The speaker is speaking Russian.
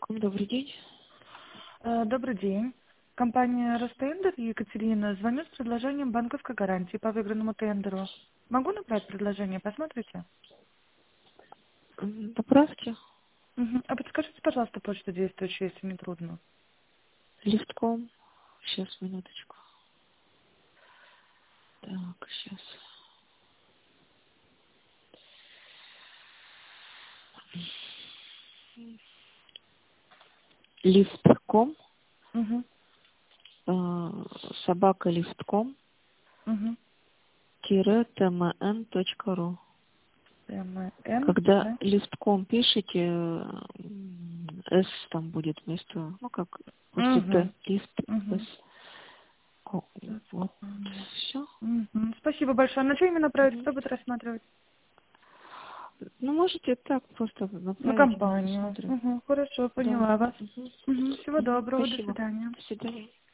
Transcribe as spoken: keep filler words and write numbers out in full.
Добрый день. Э, Добрый день. Компания Ростендер, Екатерина. Звоню с предложением банковской гарантии по выигранному тендеру. Могу набрать предложение? Посмотрите. М, Направьте Мгм. А подскажите, пожалуйста, почту действующую, если не трудно. листком. Сейчас, минуточку. Так, сейчас. Листком. Угу. э, Собака листком. Угу. Тире тмн точка ру. МН, Когда да? листком пишете, м, с там будет вместо, ну как после т, Угу. лист с. Угу. О, вот, все. Угу. Спасибо большое. На что именно направить? Кто будет рассматривать? Ну, можете так просто На направить, мы компанию. посмотрим. Угу. Хорошо, Да. поняла вас. Мгм. Угу. Всего Мгм. доброго, до Спасибо. свидания. До свидания.